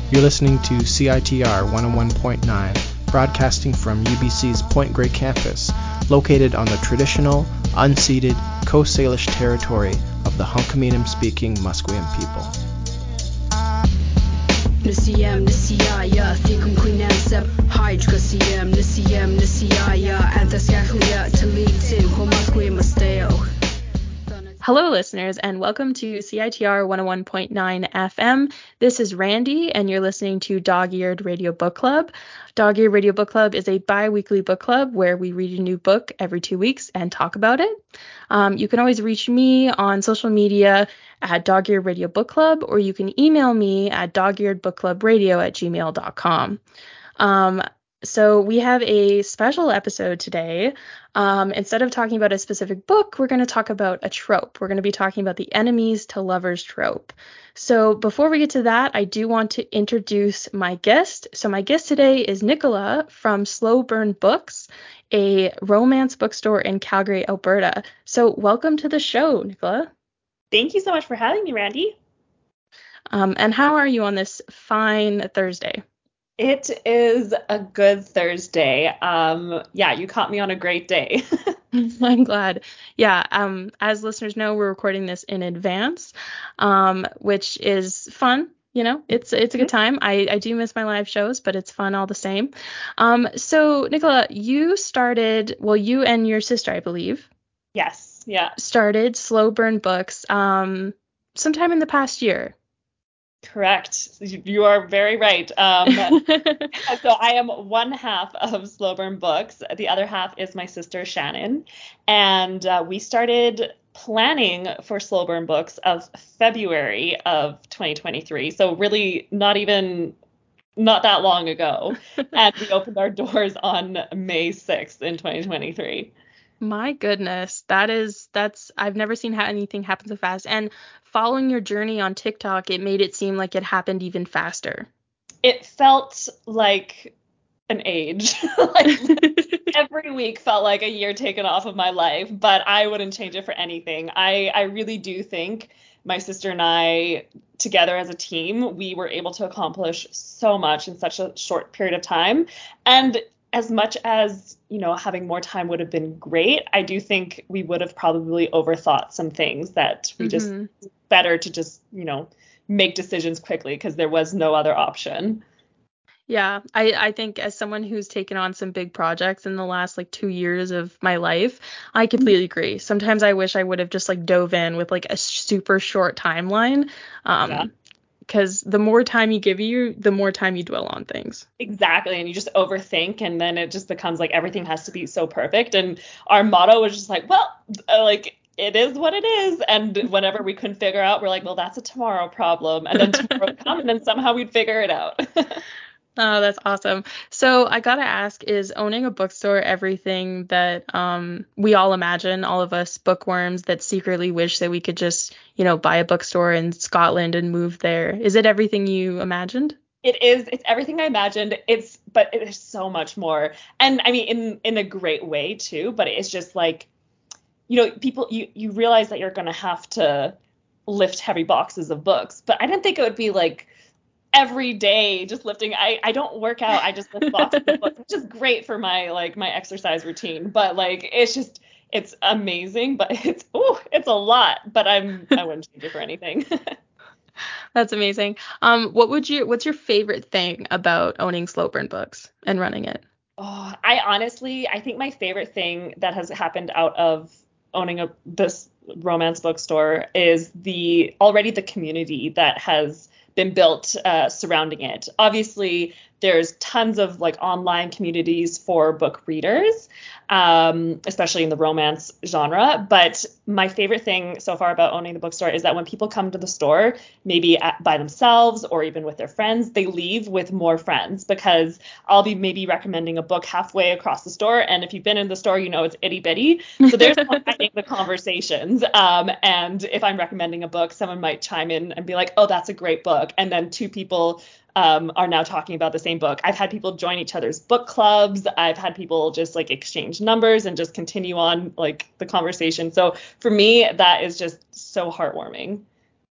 You're listening to CITR 101.9, broadcasting from UBC's Point Grey campus, located on the traditional, unceded Coast Salish territory of the Hunkaminam-speaking Musqueam people. Nisiyam nisiyaya thikum kuinansab hydrocasiam nisiyam nisiyaya anthascaclia talitin homasque masteo. Hello, listeners, and welcome to CITR 101.9 FM. This is Randy, and you're listening to Dog-Eared Radio Book Club. Dog-Eared Radio Book Club is a bi-weekly book club where we read a new book every 2 weeks and talk about it. You can always reach me on social media at Dog-Eared Radio Book Club, or you can email me at dogearedbookclubradio@gmail.com. So we have a special episode today. Instead of talking about a specific book, we're going to talk about a trope. We're going to be talking about the enemies to lovers trope. So before we get to that, I do want to introduce my guest. So my guest today is Nicola from Slow Burn Books, a romance bookstore in Calgary, Alberta. So welcome to the show, Nicola. Thank you so much for having me, Randy. And how are you on this fine Thursday? It is a good Thursday. You caught me on a great day. I'm glad. Yeah, as listeners know, we're recording this in advance, which is fun. You know, it's a good time. I do miss my live shows, but it's fun all the same. So Nicola, you and your sister, I believe. Yes, yeah. Started Slow Burn Books sometime in the past year. Correct. You are very right. So I am one half of Slow Burn Books. The other half is my sister Shannon. And we started planning for Slow Burn Books of February of 2023. So really not that long ago. And we opened our doors on May 6th in 2023. My goodness, I've never seen anything happen so fast. And following your journey on TikTok, it made it seem like it happened even faster. It felt like an age. Like every week felt like a year taken off of my life, but I wouldn't change it for anything. I really do think my sister and I, together as a team, we were able to accomplish so much in such a short period of time. And as much as, having more time would have been great, I do think we would have probably overthought some things that we just better to just, make decisions quickly because there was no other option. Yeah, I think as someone who's taken on some big projects in the last 2 years of my life, I completely agree. Sometimes I wish I would have just dove in with a super short timeline. Because the more time you give the more time you dwell on things. Exactly. And you just overthink, and then it just becomes everything has to be so perfect. And our motto was just it is what it is. And whenever we couldn't figure out, we're well, that's a tomorrow problem. And then tomorrow would come, and then somehow we'd figure it out. Oh, that's awesome. So I gotta ask, is owning a bookstore everything that we all imagine, all of us bookworms that secretly wish that we could just, buy a bookstore in Scotland and move there? Is it everything you imagined? It is. It's everything I imagined. But it is so much more. And I mean, in a great way too, but it's just people, you realize that you're going to have to lift heavy boxes of books, but I didn't think it would be every day just lifting. I don't work out. I just lift boxes of books, which is great for my my exercise routine. But it's amazing. But it's a lot. But I wouldn't change it for anything. That's amazing. What's your favorite thing about owning Slow Burn Books and running it? Oh, I think my favorite thing that has happened out of owning this romance bookstore is the community that has been built surrounding it. Obviously, there's tons of online communities for book readers, especially in the romance genre. But my favorite thing so far about owning the bookstore is that when people come to the store, maybe by themselves or even with their friends, they leave with more friends because I'll be maybe recommending a book halfway across the store. And if you've been in the store, it's itty bitty. So there's finding the conversations. And if I'm recommending a book, someone might chime in and be like, oh, that's a great book. And then two people are now talking about the same book. I've had people join each other's book clubs. I've had people just exchange numbers and just continue on the conversation. So for me, that is just so heartwarming.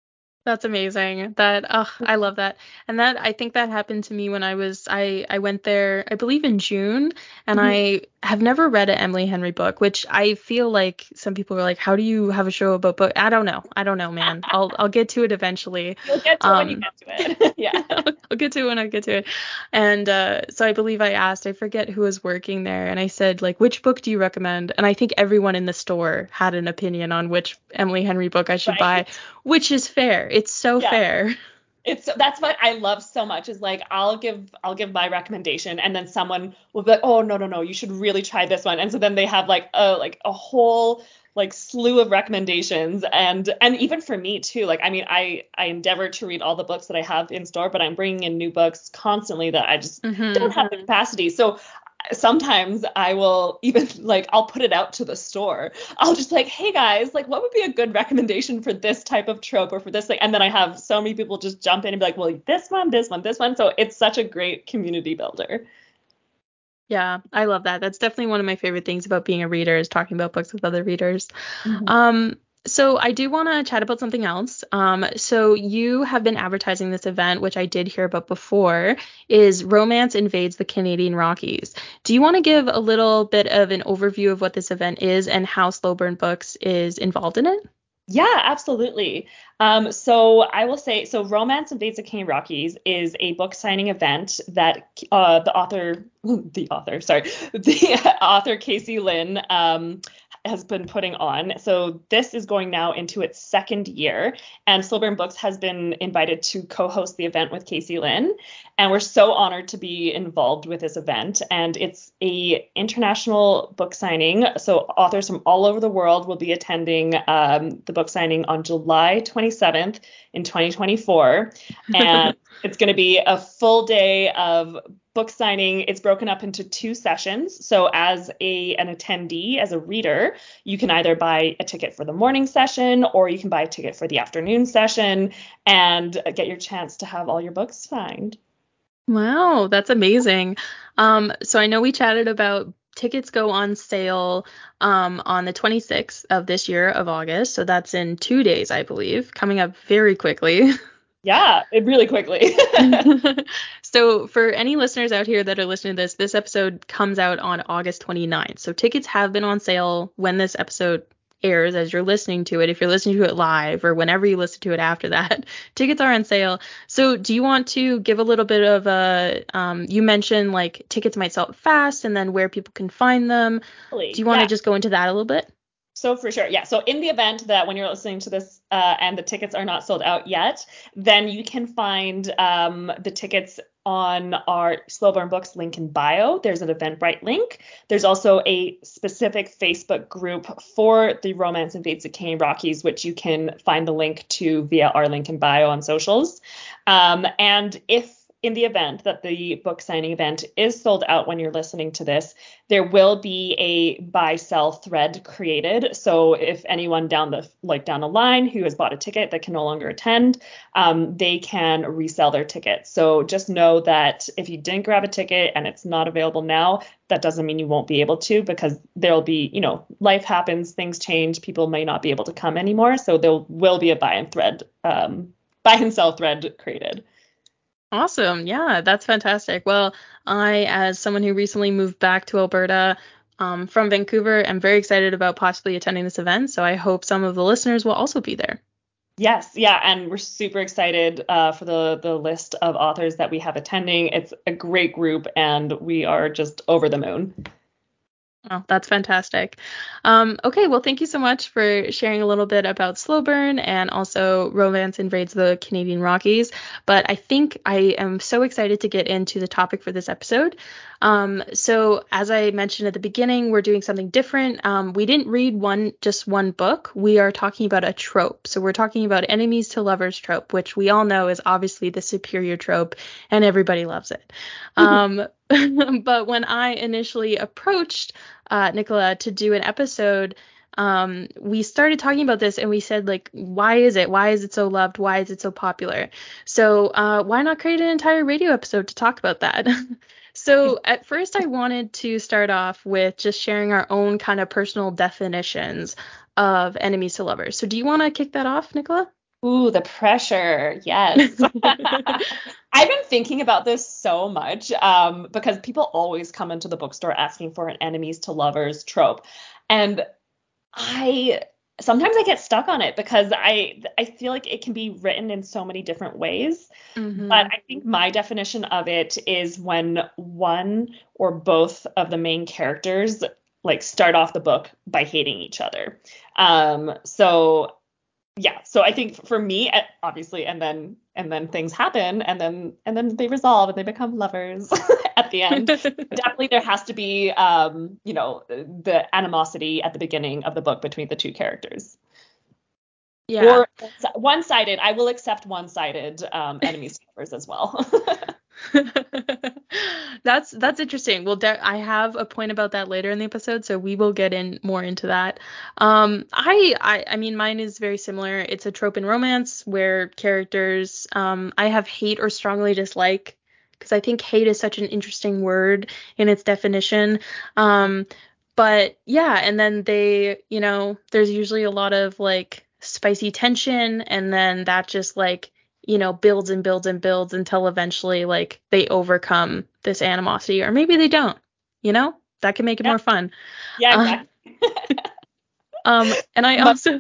That's amazing. I love that. And that I think that happened to me when I went there, I believe in June, and Mhm. I have never read an Emily Henry book, which I feel like some people are like, how do you have a show about book? I don't know. I don't know, man. I'll get to it eventually. You'll get to it when you Um get to it. Yeah. I'll get to it when I get to it. And so I believe I asked, I forget who was working there, and I said, like, which book do you recommend? And I think everyone in the store had an opinion on which Emily Henry book I should buy, Right. which is fair. It's so Yeah. fair. That's what I love so much is like I'll give my recommendation and then someone will be like, oh no, you should really try this one. And so then they have like a whole like slew of recommendations and even for me too. Like I mean I endeavor to read all the books that I have in store, but I'm bringing in new books constantly that I just Hmm. don't have the capacity. So sometimes I will even like I'll put it out to the store. I'll just like, hey guys, like what would be a good recommendation for this type of trope or for this thing? And then I have so many people just jump in and be like, well, this one, this one, this one. So it's such a great community builder. Yeah, I love that. That's definitely one of my favorite things about being a reader is talking about books with other readers. Mhm. Um, so I do want to chat about something else. So you have been advertising this event, which I did hear about before, is Romance Invades the Canadian Rockies. Do you want to give a little bit of an overview of what this event is and how Slow Burn Books is involved in it? Yeah, absolutely. So I will say, so Romance Invades the Canadian Rockies is a book signing event that the author Casey Lynn has been putting on. So this is going now into its second year, and Slowburn Books has been invited to co-host the event with Casey Lynn, and we're so honored to be involved with this event. And it's a international book signing, so authors from all over the world will be attending the book signing on July 27th in 2024, and it's going to be a full day of book signing. It's broken up into two sessions. So as an attendee, as a reader, you can either buy a ticket for the morning session or you can buy a ticket for the afternoon session and get your chance to have all your books signed. Wow, that's amazing. So I know we chatted about tickets go on sale on the 26th of this year of August. So that's in 2 days, I believe, coming up very quickly. Yeah, it really quickly. So for any listeners out here that are listening to this episode comes out on August 29th. So tickets have been on sale when this episode airs as you're listening to it. If you're listening to it live or whenever you listen to it after that, tickets are on sale. So do you want to give a little bit of you mentioned like tickets might sell fast and then where people can find them. Do you want to Yeah. just go into that a little bit? So for sure, yeah. So in the event that when you're listening to this and the tickets are not sold out yet, then you can find the tickets on our Slow Burn Books link in bio. There's an Eventbrite link. There's also a specific Facebook group for the Romance Invades the Canadian Rockies, which you can find the link to via our link in bio on socials. And if in the event that the book signing event is sold out when you're listening to this, there will be a buy sell thread created. So if anyone down the line who has bought a ticket that can no longer attend, they can resell their ticket. So just know that if you didn't grab a ticket and it's not available now, that doesn't mean you won't be able to, because there'll be, life happens, things change, people may not be able to come anymore. So there will be a buy and sell thread created. Awesome. Yeah, that's fantastic. Well, as someone who recently moved back to Alberta, from Vancouver, am very excited about possibly attending this event. So I hope some of the listeners will also be there. Yes, yeah, and we're super excited for the list of authors that we have attending. It's a great group, and we are just over the moon. Oh, that's fantastic. Okay, well, thank you so much for sharing a little bit about Slow Burn and also Romance Invades the Canadian Rockies. But I think I am so excited to get into the topic for this episode. So as I mentioned at the beginning, we're doing something different. We didn't read just one book. We are talking about a trope. So we're talking about enemies to lovers trope, which we all know is obviously the superior trope, and everybody loves it. But when I initially approached Nicola to do an episode, we started talking about this and we said, like, why is it so loved? Why is it so popular? So why not create an entire radio episode to talk about that? So at first I wanted to start off with just sharing our own kind of personal definitions of enemies to lovers. So do you want to kick that off, Nicola? Ooh, the pressure. Yes. I've been thinking about this so much because people always come into the bookstore asking for an enemies to lovers trope. And I sometimes I get stuck on it because I feel like it can be written in so many different ways. But Mm-hmm. I think my definition of it is when one or both of the main characters like start off the book by hating each other. So yeah, so I think for me, obviously, and then things happen, and then they resolve and they become lovers at the end. Definitely, there has to be, the animosity at the beginning of the book between the two characters, Yeah. or one-sided. I will accept one-sided enemies to lovers as well. That's interesting. I have a point about that later in the episode, so we will get in more into that. I mean, mine is very similar. It's a trope in romance where characters, I have hate or strongly dislike, because I think hate is such an interesting word in its definition. Um, but yeah, and then there's usually a lot of like spicy tension, and then that just like builds and builds and builds until eventually like they overcome this animosity, or maybe they don't, that can make it Yeah, more fun. yeah, Uh, exactly. and I Much- also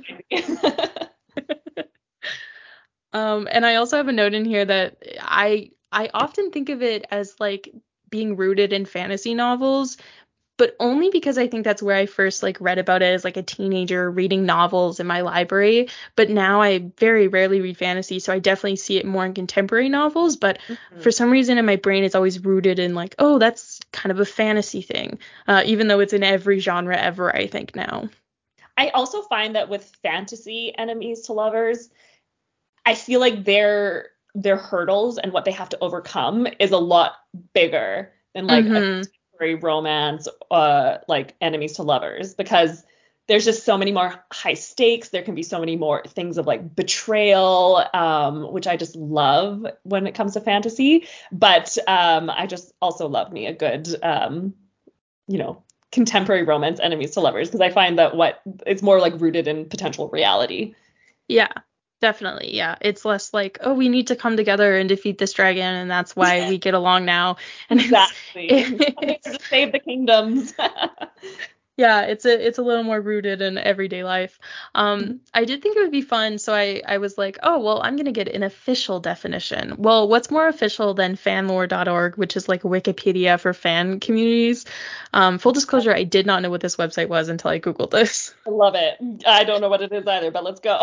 and I also have a note in here that I often think of it as like being rooted in fantasy novels, but only because I think that's where I first like read about it as like a teenager reading novels in my library. But now I very rarely read fantasy, so I definitely see it more in contemporary novels. But for Mhm. some reason in my brain, it's always rooted in like, oh, that's kind of a fantasy thing, even though it's in every genre ever, I think now. I also find that with fantasy enemies to lovers, I feel like their hurdles and what they have to overcome is a lot bigger than like a Mm-hmm. contemporary romance, like enemies to lovers, because there's just so many more high stakes. There can be so many more things of like betrayal, which I just love when it comes to fantasy. But I just also love me a good, you know, contemporary romance enemies to lovers, because I find that what it's more like rooted in potential reality. Yeah, definitely. Yeah. It's less like, oh, we need to come together and defeat this dragon, and that's why we get along now. And Exactly. Something to just save the kingdoms. yeah, it's a little more rooted in everyday life. I did think it would be fun, so I was like, oh, well, I'm gonna get an official definition. Well, what's more official than fanlore.org, which is like Wikipedia for fan communities? Full disclosure, I did not know what this website was until I Googled this. I love it. I don't know what it is either, but let's go.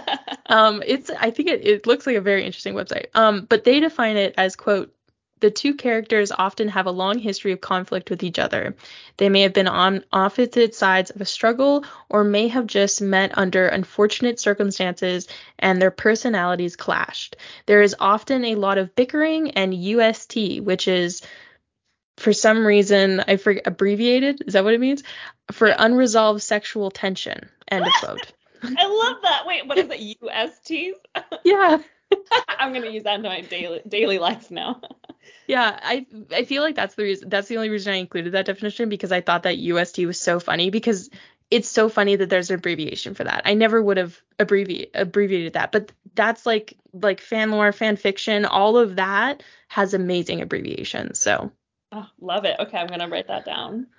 I think it looks like a very interesting website. But they define it as, quote, the two characters often have a long history of conflict with each other. They may have been on opposite sides of a struggle, or may have just met under unfortunate circumstances and their personalities clashed. There is often a lot of bickering and UST, which is, for some reason, I forget, abbreviated. Is that what it means? For Yeah. unresolved sexual tension. End of quote. I love that. Wait, what is it? USTs? Yeah. I'm gonna use that in my daily life now. Yeah, I feel like that's the only reason I included that definition, because I thought that UST was so funny, because it's so funny that there's an abbreviation for that. I never would have abbreviated that, but that's like fan lore, fan fiction, all of that has amazing abbreviations. So Oh, love it. Okay, I'm gonna write that down.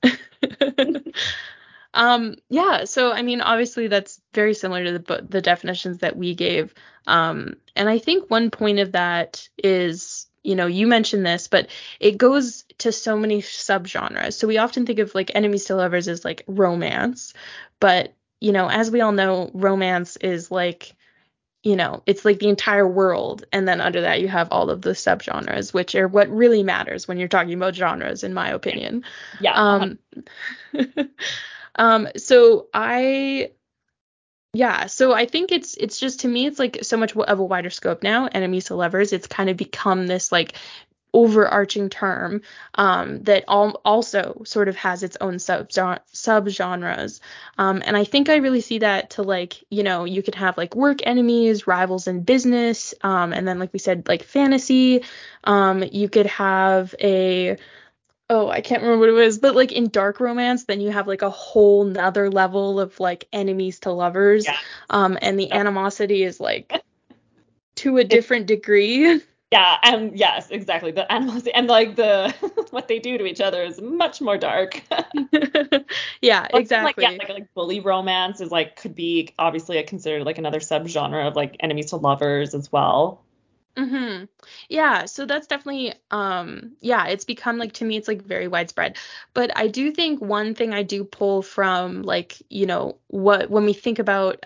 yeah, so I mean, obviously that's very similar to the definitions that we gave. And I think one point of that is, you mentioned this, but it goes to so many subgenres. So we often think of like enemies to lovers as like romance, but as we all know, romance is like, it's like the entire world, and then under that you have all of the subgenres, which are what really matters when you're talking about genres, in my opinion. Yeah, Um, so I think it's just, to me, it's like so much of a wider scope now. Enemies to lovers, it's kind of become this like overarching term that also sort of has its own subgenres. And I think I really see that to like, you could have like work enemies, rivals in business, and then like we said, like fantasy. You could have Oh, I can't remember what it was, but like in dark romance, then you have like a whole nother level of like enemies to lovers. Yeah. And the animosity is like to a It's different degree. Yeah, and yes, exactly. The animals and like the what they do to each other is much more dark. Yeah, But like yeah, exactly. like bully romance is like could be obviously considered like another subgenre of like enemies to lovers as well. Yeah, so that's definitely yeah, it's become like to me it's like very widespread. But I do think one thing I do pull from like, what when we think about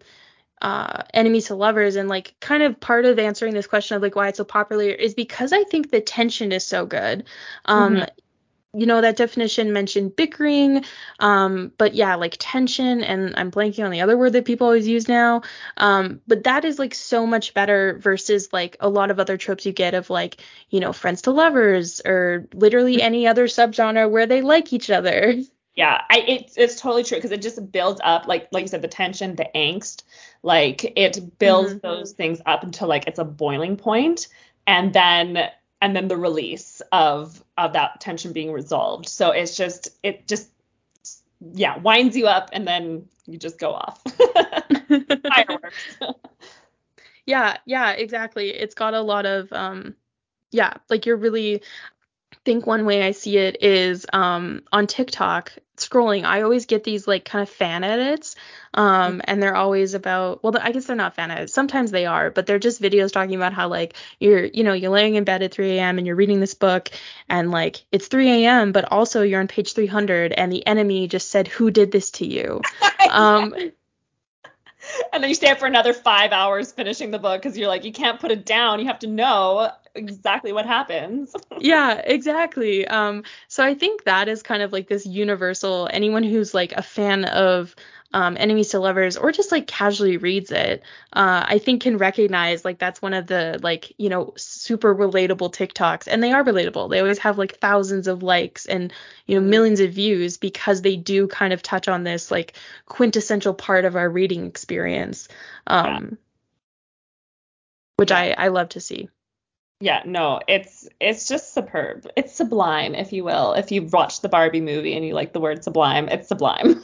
enemies to lovers and like kind of part of answering this question of like why it's so popular is because I think the tension is so good. Hmm. Um that definition mentioned bickering, but yeah, like tension, and I'm blanking on the other word that people always use now. But that is like so much better versus like a lot of other tropes you get of like, friends to lovers or literally any other subgenre where they like each other. Yeah, it's totally true because it just builds up like you said the tension, the angst, like it builds Hmm. those things up until like it's a boiling point, and then the release of that tension being resolved. So it just yeah winds you up and then you just go off. Fireworks. Yeah, yeah, exactly. It's got a lot of yeah, like you're really think one way I see it is on TikTok scrolling. I always get these like kind of fan edits, and they're always about well, I guess they're not fan edits. Sometimes they are, but they're just videos talking about how like you're laying in bed at 3 a.m. and you're reading this book, and like it's 3 a.m. but also you're on page 300 and the enemy just said who did this to you. Um, And then you stay up for another 5 hours finishing the book because you're like, you can't put it down. You have to know exactly what happens. Yeah, exactly. So I think that is kind of like this universal, anyone who's like a fan of enemies to lovers or just like casually reads it, I think can recognize like that's one of the like, super relatable TikToks. And they are relatable. They always have like thousands of likes and, Mhm. millions of views because they do kind of touch on this like quintessential part of our reading experience, Yeah. um, which Yeah. I love to see. Yeah, no, it's just superb. It's sublime, if you will. If you've watched the Barbie movie and you like the word sublime, it's sublime.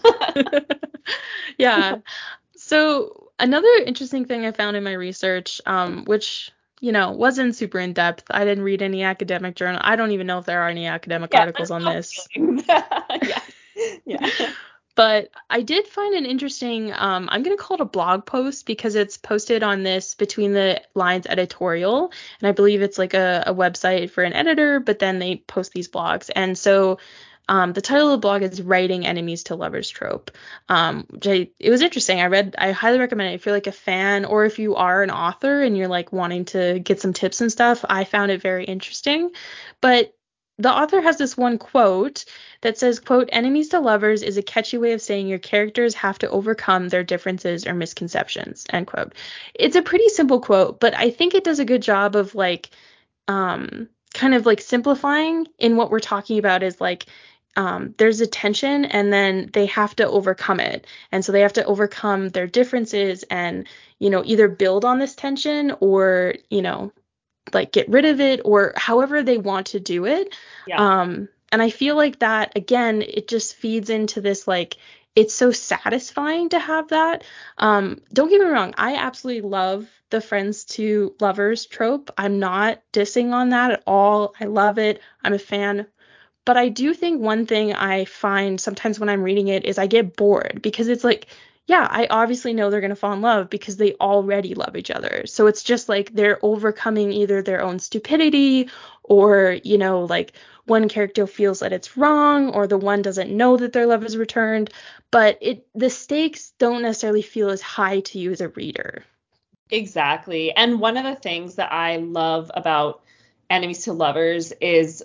Yeah. So another interesting thing I found in my research, which wasn't super in depth. I didn't read any academic journal. I don't even know if there are any academic Yeah, articles there's on no this. feelings. Yeah. Yeah. But I did find an interesting, I'm going to call it a blog post because it's posted on this Between the Lines editorial. And I believe it's like a website for an editor, but then they post these blogs. And so the title of the blog is Writing Enemies to Lovers Trope. It was interesting. I highly recommend it if you're like a fan or if you are an author and you're like wanting to get some tips and stuff. I found it very interesting. But the author has this one quote that says, quote, enemies to lovers is a catchy way of saying your characters have to overcome their differences or misconceptions, end quote. It's a pretty simple quote, but I think it does a good job of like kind of like simplifying in what we're talking about is like there's a tension and then they have to overcome it. And so they have to overcome their differences and, either build on this tension or, like get rid of it or however they want to do it. Yeah. And I feel like that again, it just feeds into this like it's so satisfying to have that. Don't get me wrong, I absolutely love the friends to lovers trope. I'm not dissing on that at all. I love it. I'm a fan. But I do think one thing I find sometimes when I'm reading it is I get bored because it's like, yeah, I obviously know they're going to fall in love because they already love each other. So it's just like they're overcoming either their own stupidity or, like one character feels that it's wrong or the one doesn't know that their love is returned. But the stakes don't necessarily feel as high to you as a reader. Exactly. And one of the things that I love about enemies to lovers is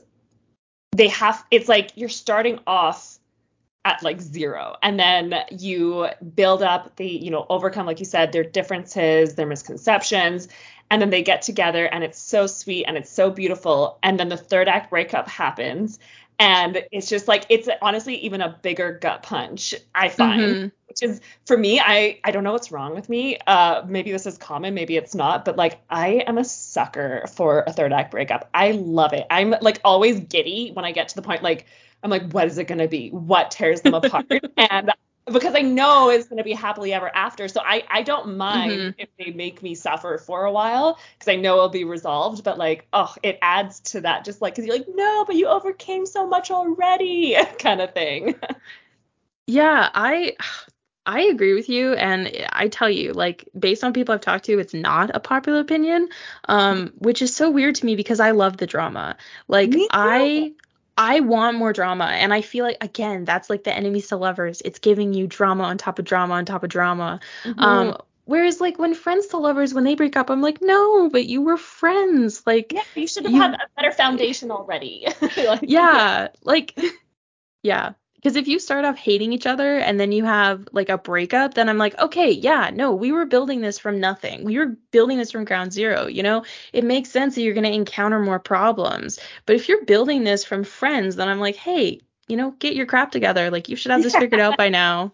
it's like you're starting off at like zero and then you build up overcome, like you said, their differences, their misconceptions, and then they get together and it's so sweet and it's so beautiful. And then the third act breakup happens And it's just like, it's honestly even a bigger gut punch, I find, which is, for me, I don't know what's wrong with me. Maybe this is common, maybe it's not, but like, I am a sucker for a third act breakup. I love it. I'm like always giddy when I get to the point, like, I'm like, what is it going to be? What tears them apart? And because I know it's going to be happily ever after. So I don't mind if they make me suffer for a while, because I know it'll be resolved. But like, oh, it adds to that, just like, because you're like, no, but you overcame so much already kind of thing. Yeah, I agree with you, and I tell you, like, based on people I've talked to, it's not a popular opinion, which is so weird to me because I love the drama. Like, Me too. I want more drama, and I feel like, again, that's like the enemies to lovers. It's giving you drama on top of drama on top of drama. Whereas like when friends to lovers, when they break up, I'm like, no, but you were friends. Like, Yeah, you should have had you, a better foundation already. Like, yeah, like, yeah. Because if you start off hating each other and then you have like a breakup, then I'm like, okay, yeah, no, we were building this from nothing. We were building this from ground zero, you know? It makes sense that you're going to encounter more problems. But if you're building this from friends, then I'm like, hey, you know, get your crap together. Like, you should have this figured out by now.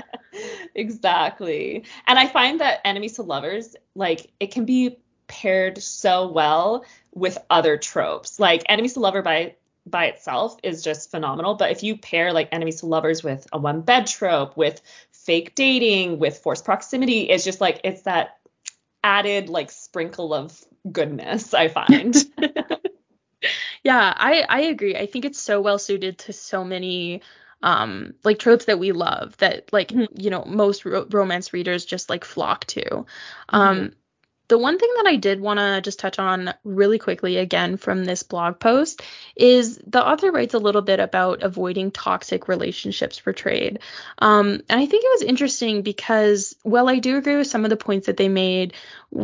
exactly. And I find that enemies to lovers, like, it can be paired so well with other tropes. Like, enemies to lover by itself is just phenomenal, but if you pair like enemies to lovers with a one bed trope, with fake dating, with forced proximity, it's just like, it's that added like sprinkle of goodness, I find. Yeah, I agree. I think it's so well suited to so many like tropes that we love that like, you know, most romance readers just like flock to. Mhm. The one thing that I did want to just touch on really quickly again from this blog post is the author writes a little bit about avoiding toxic relationships for trade. And I think it was interesting because, well, I do agree with some of the points that they made.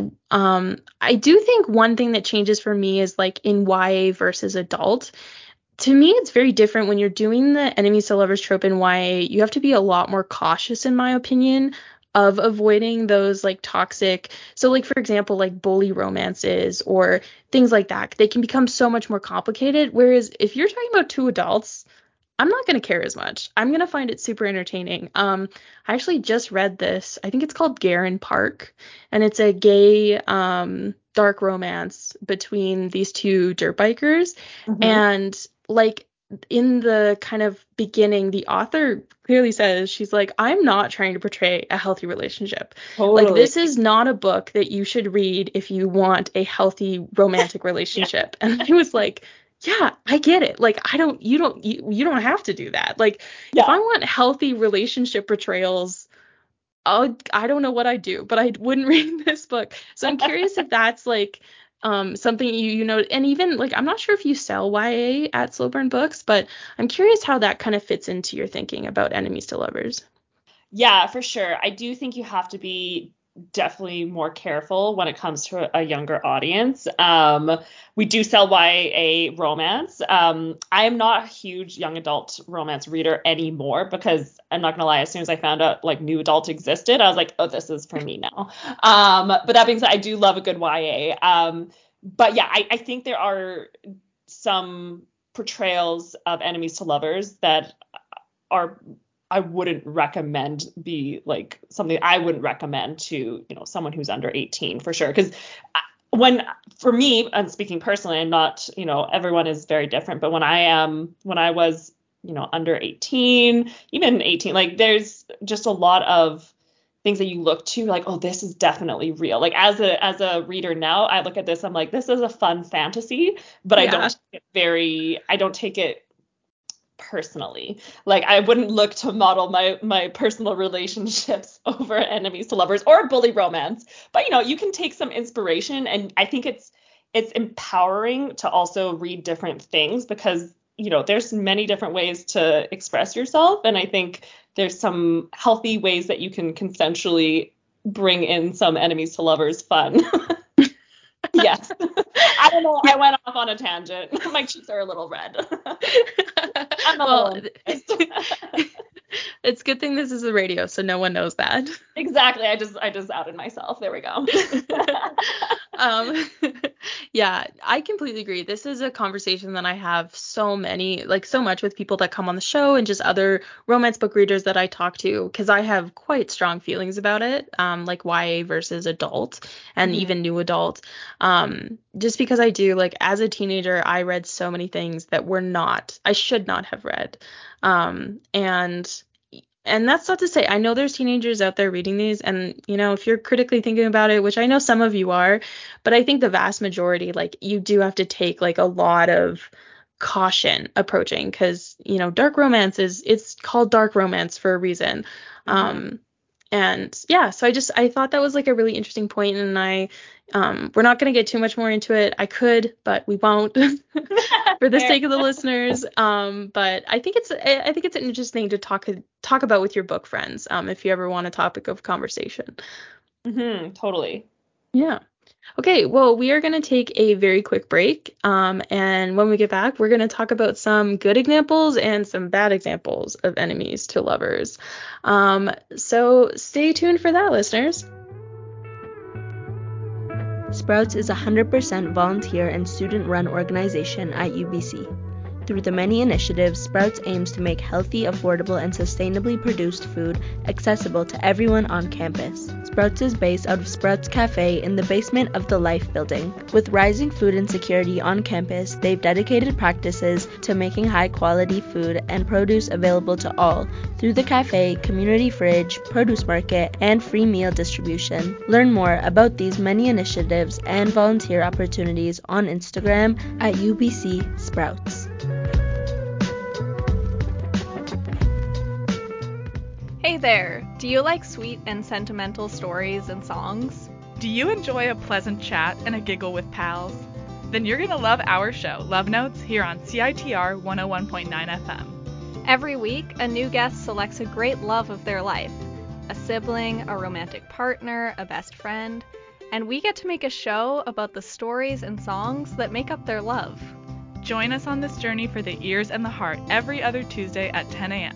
I do think one thing that changes for me is like in YA versus adult. To me, it's very different when you're doing the enemies to lovers trope in YA. You have to be a lot more cautious, in my opinion, of avoiding those like toxic. So, like, for example, like bully romances or things like that. They can become so much more complicated. Whereas if you're talking about two adults, I'm not going to care as much. I'm going to find it super entertaining. I actually just read this. I think it's called Garen Park, and it's a gay dark romance between these two dirt bikers. Mhm. And like in the kind of beginning, the author clearly says, she's like, I'm not trying to portray a healthy relationship. Like, Totally. this is not a book that you should read if you want a healthy romantic Yeah. relationship. And I was like, yeah, I get it. Like, you don't have to do that. Like, if I Yeah. want healthy relationship portrayals, I don't know what I'd do, but I wouldn't read this book. So I'm curious if that's like something you know, and even like I'm not sure if you sell YA at Slow Burn Books, but I'm curious how that kind of fits into your thinking about enemies to lovers. Yeah, for sure. I do think you have to be definitely more careful when it comes to a younger audience. We do sell YA romance. I am not a huge young adult romance reader anymore because I'm not gonna lie, as soon as I found out like new adult existed, I was like, oh, this is for me now. But that being said, I do love a good YA. But yeah, I think there are some portrayals of enemies to lovers that are I wouldn't recommend be like something I wouldn't recommend to, you know, someone who's under 18 for sure. Because when, for me, and speaking personally, and not, you know, everyone is very different, but when I was, you know, under 18, even 18, like there's just a lot of things that you look to like, oh, this is definitely real. Like as a reader now, I look at this, I'm like, this is a fun fantasy, but Yeah. I don't take it personally. Like I wouldn't look to model my personal relationships over enemies to lovers or bully romance. But you know, you can take some inspiration, and I think it's empowering to also read different things because you know, there's many different ways to express yourself, and I think there's some healthy ways that you can consensually bring in some enemies to lovers fun. Yes. I don't know. I went off on a tangent. My cheeks are a little red. I'm a Well, little embarrassed. it's a good thing this is a radio, so no one knows that. Exactly. I just outed myself. There we go. um, Yeah, I completely agree. This is a conversation that I have so much with people that come on the show and just other romance book readers that I talk to, because I have quite strong feelings about it, like YA versus adult and even new adult. Just because I do, like, as a teenager, I read so many things that I should not have read. And that's not to say, I know there's teenagers out there reading these, and, if you're critically thinking about it, which I know some of you are, but I think the vast majority, like, you do have to take, like, a lot of caution approaching, because, dark romance it's called dark romance for a reason. And yeah, so I thought that was, like, a really interesting point, and we're not going to get too much more into it. I could, but we won't for the sake of the listeners. But I think it's an interesting to talk about with your book friends, if you ever want a topic of conversation. Totally. Yeah. Okay, well, we are going to take a very quick break, and when we get back, we're going to talk about some good examples and some bad examples of enemies to lovers. So stay tuned for that, listeners. Sprouts is a 100% volunteer and student-run organization at UBC. Through the many initiatives, Sprouts aims to make healthy, affordable, and sustainably produced food accessible to everyone on campus. Sprouts is based out of Sprouts Cafe in the basement of the Life building. With rising food insecurity on campus, they've dedicated practices to making high-quality food and produce available to all through the cafe, community fridge, produce market, and free meal distribution. Learn more about these many initiatives and volunteer opportunities on Instagram at UBC Sprouts. Hey there! Do you like sweet and sentimental stories and songs? Do you enjoy a pleasant chat and a giggle with pals? Then you're going to love our show, Love Notes, here on CITR 101.9 FM. Every week, a new guest selects a great love of their life, a sibling, a romantic partner, a best friend, and we get to make a show about the stories and songs that make up their love. Join us on this journey for the ears and the heart every other Tuesday at 10 a.m.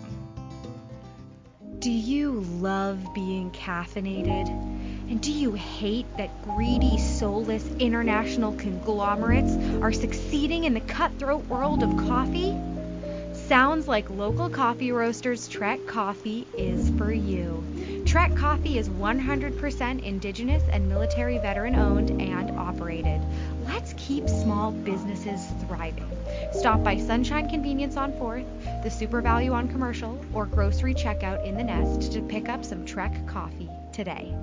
Do you love being caffeinated? And do you hate that greedy, soulless international conglomerates are succeeding in the cutthroat world of coffee? Sounds like local coffee roasters Trek Coffee is for you. Trek Coffee is 100% Indigenous and military veteran owned and operated. Let's keep small businesses thriving. Stop by Sunshine Convenience on 4th, the Super Value on Commercial, or grocery checkout in the Nest to pick up some Trek Coffee today.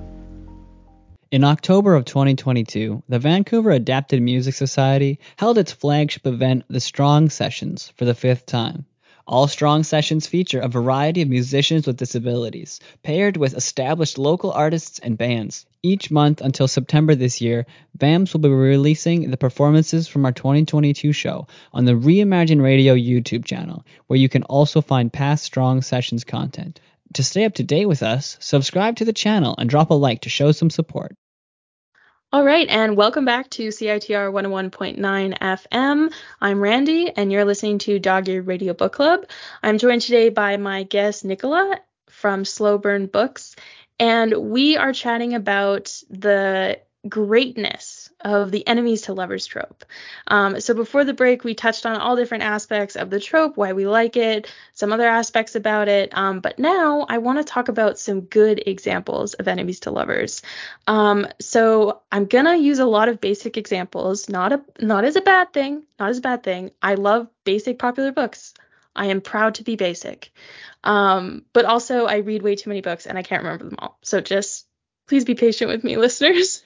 In October of 2022, the Vancouver Adapted Music Society held its flagship event, the Strong Sessions, for the 5th time. All Strong Sessions feature a variety of musicians with disabilities, paired with established local artists and bands. Each month until September this year, VAMS will be releasing the performances from our 2022 show on the Reimagine Radio YouTube channel, where you can also find past Strong Sessions content. To stay up to date with us, subscribe to the channel and drop a like to show some support. All right, and welcome back to CITR 101.9 FM. I'm Randy, and you're listening to Dog Eared Radio Book Club. I'm joined today by my guest, Nicola, from Slow Burn Books, and we are chatting about the greatness of the enemies to lovers trope. So before the break, we touched on all different aspects of the trope, why we like it, some other aspects about it. But now I want to talk about some good examples of enemies to lovers. So I'm gonna use a lot of basic examples, not as a bad thing, I love basic popular books. I am proud to be basic. But also I read way too many books and I can't remember them all. So just please be patient with me, listeners.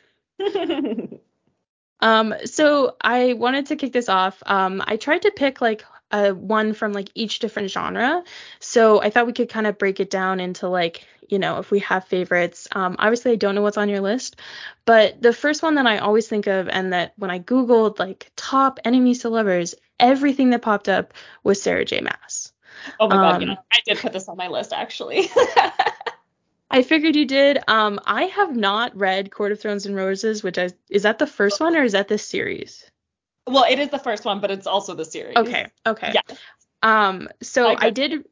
So I wanted to kick this off. I tried to pick like one from like each different genre. So I thought we could kind of break it down into like, if we have favorites. Obviously I don't know what's on your list, but the first one that I always think of, and that when I Googled like top enemies to lovers, everything that popped up was Sarah J. Maas. Oh my God, yeah. I did put this on my list actually. I figured you did. I have not read Court of Thorns and Roses, is that the first one or is that the series? Well, it is the first one, but it's also the series. Okay. Yeah. So I did.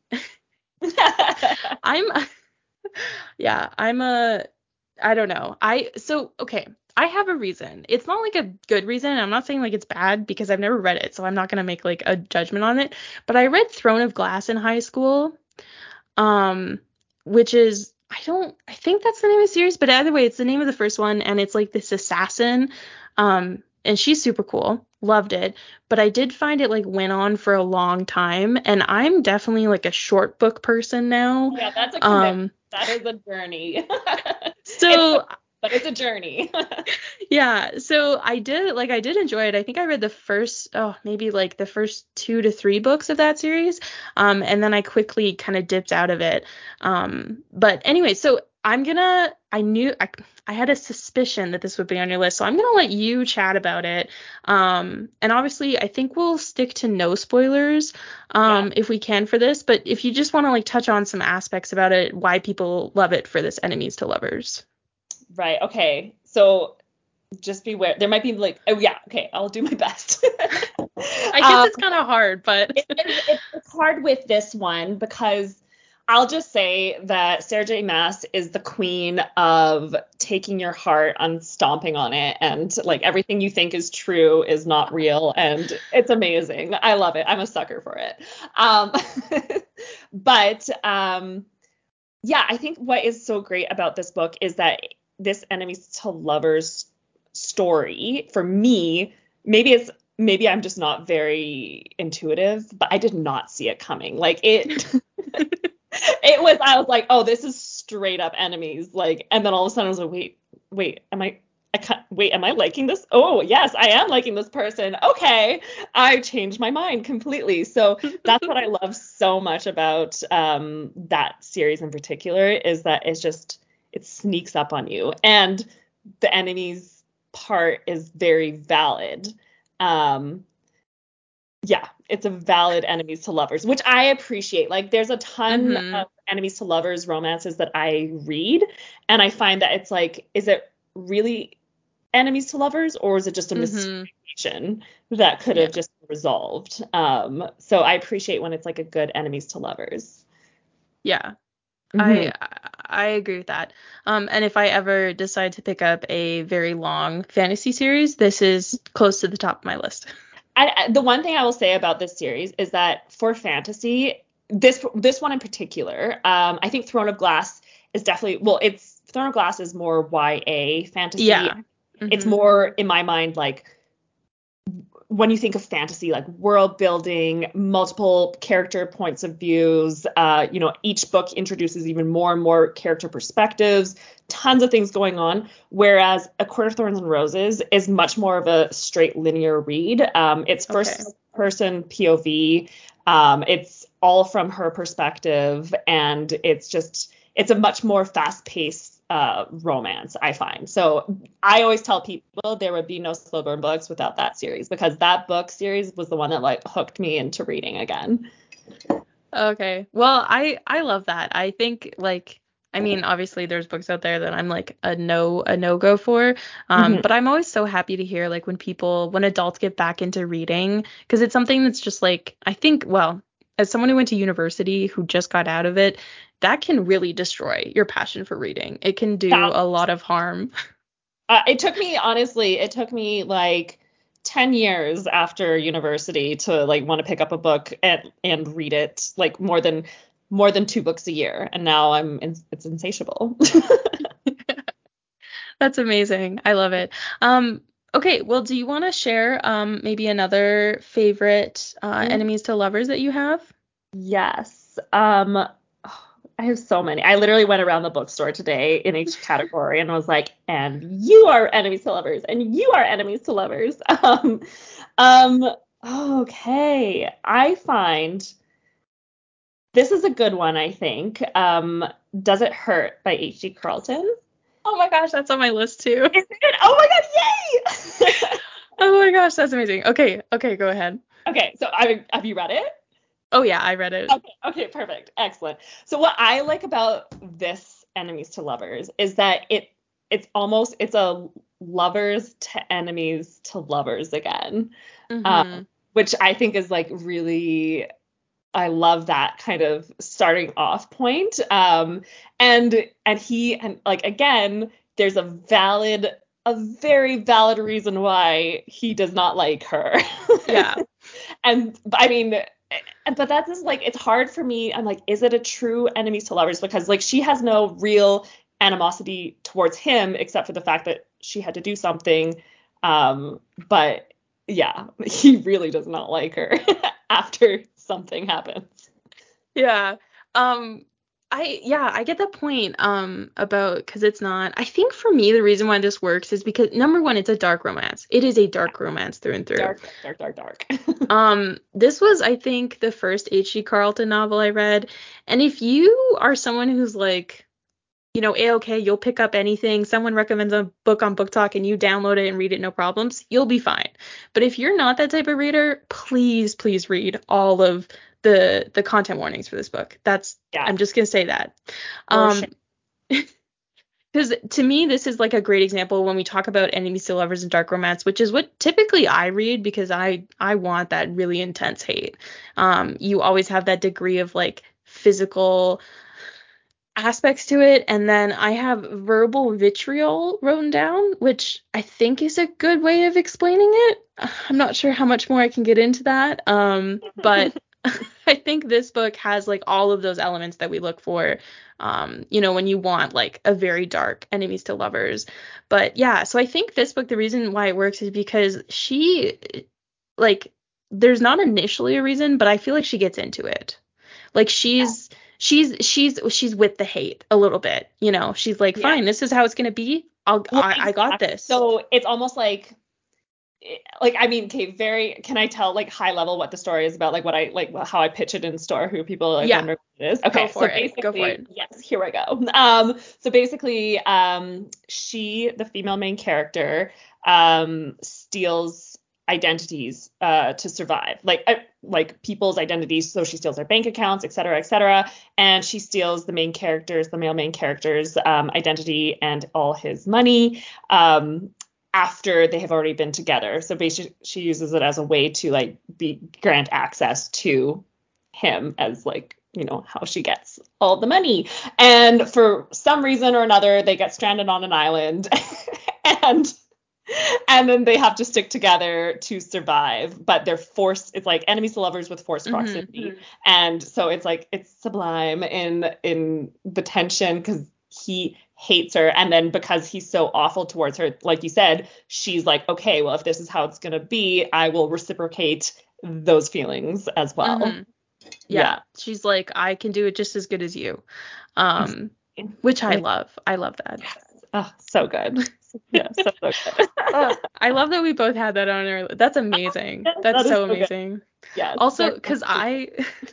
I don't know. Okay. I have a reason. It's not like a good reason. I'm not saying like it's bad because I've never read it, so I'm not gonna make like a judgment on it. But I read Throne of Glass in high school, um, which is I think that's the name of the series, but either way, it's the name of the first one, and it's like this assassin, and she's super cool. Loved it, but I did find it like went on for a long time, and I'm definitely like a short book person now. Yeah, that's a commitment. That is a journey. So but it's a journey. yeah, so I did enjoy it. I think I read the first maybe like the first 2 to 3 books of that series, and then I quickly kind of dipped out of it. But anyway, so I had a suspicion that this would be on your list, so I'm gonna let you chat about it. And obviously I think we'll stick to no spoilers if we can for this, but if you just want to like touch on some aspects about it, why people love it for this enemies to lovers. Right. Okay. So just beware. There might be like, oh yeah. Okay. I'll do my best. I guess it's kind of hard, but it's hard with this one because I'll just say that Sarah J. Maas is the queen of taking your heart and stomping on it, and like everything you think is true is not real, and it's amazing. I love it. I'm a sucker for it. But yeah, I think what is so great about this book is that this enemies to lovers story, for me, maybe I'm just not very intuitive, but I did not see it coming. Like it I was like, oh, this is straight up enemies. Like, and then all of a sudden I was like, wait, am I liking this? Oh, yes, I am liking this person. Okay. I changed my mind completely. So that's what I love so much about that series in particular, is that it sneaks up on you. And the enemies part is very valid. Yeah, it's a valid enemies to lovers, which I appreciate. Like, there's a ton of enemies to lovers romances that I read, and I find that it's like, is it really enemies to lovers, or is it just a miscommunication that could have just resolved? So I appreciate when it's like a good enemies to lovers. Yeah. I agree with that. And if I ever decide to pick up a very long fantasy series, this is close to the top of my list. The one thing I will say about this series is that for fantasy, this one in particular, I think Throne of Glass is definitely, Throne of Glass is more YA fantasy. Yeah. It's more, in my mind, like, when you think of fantasy, like world building, multiple character points of views, each book introduces even more and more character perspectives, tons of things going on. Whereas A Court of Thorns and Roses is much more of a straight linear read. It's first person POV. It's all from her perspective, and it's a much more fast paced romance, I find. So I always tell people there would be no Slow Burn books without that series, because that book series was the one that like hooked me into reading again. Okay. Well, I love that. I think obviously there's books out there that I'm like a no go for. But I'm always so happy to hear like when adults get back into reading, because it's something that's just like, I think, well, as someone who went to university who just got out of it, that can really destroy your passion for reading. It can do a lot of harm. It took me like 10 years after university to like want to pick up a book and read it, like more than 2 books a year. And now it's insatiable. That's amazing. I love it. Okay, well, do you want to share maybe another favorite enemies to lovers that you have? Yes. I have so many. I literally went around the bookstore today in each category and was like, and you are enemies to lovers, and you are enemies to lovers. Okay. I find this is a good one, I think. Does It Hurt by H.G. Carlton? Oh my gosh, that's on my list too. Is it? Oh my god, yay! Oh my gosh, that's amazing. Okay, go ahead. Okay, so have you read it? Oh yeah, I read it. Okay, perfect. Excellent. So what I like about this enemies to lovers is that it's a lovers to enemies to lovers again. Which I think is like really, I love that kind of starting off point. And like, again, there's a valid a very valid reason why he does not like her. Yeah. And I mean, but that's just like, it's hard for me. I'm like, is it a true enemies to lovers? Because like she has no real animosity towards him except for the fact that she had to do something. But yeah, he really does not like her after something happens. Yeah. I get that point about, because it's not, I think for me the reason why this works is because number one, it's a dark romance. It is a dark romance through and through. Dark. This was, I think, the first H.G. Carlton novel I read. And if you are someone who's like, you know, A-okay, you'll pick up anything, someone recommends a book on Book Talk and you download it and read it, no problems, you'll be fine. But if you're not that type of reader, please read all of the content warnings for this book. I'm just gonna say that. Because to me, this is like a great example when we talk about enemies to lovers and dark romance, which is what typically I read because I want that really intense hate. You always have that degree of like physical aspects to it, and then I have verbal vitriol written down, which I think is a good way of explaining it. I'm not sure how much more I can get into that, but I think this book has like all of those elements that we look for, when you want like a very dark enemies to lovers. But yeah, so I think this book, the reason why it works is because she, like, there's not initially a reason, but I feel like she gets into it. Like she's with the hate a little bit, she's like, fine, this is how it's gonna be. I got this. So it's almost like I mean, okay, can I tell like high level what the story is about, like what I like how I pitch it in store, who people like wonder what it is? Okay, go for it. Yes, here I go. So basically, the female main character, steals identities to survive, like people's identities. So she steals their bank accounts, et cetera, and she steals the male main character's identity and all his money. After they have already been together. So basically she uses it as a way to like grant access to him as like, how she gets all the money. And for some reason or another, they get stranded on an island and then they have to stick together to survive, but they're forced. It's like enemies to lovers with forced proximity. Mm-hmm. And so it's like, it's sublime in the tension because he hates her, and then because he's so awful towards her, like you said, she's like, okay, well, if this is how it's gonna be, I will reciprocate those feelings as well. Mm-hmm. Yeah, she's like, I can do it just as good as you, which I love that. Yes. Oh, so good. Yeah, so good. I love that we both had that on our. That's amazing. That's so amazing. Good. Yes. Also, because I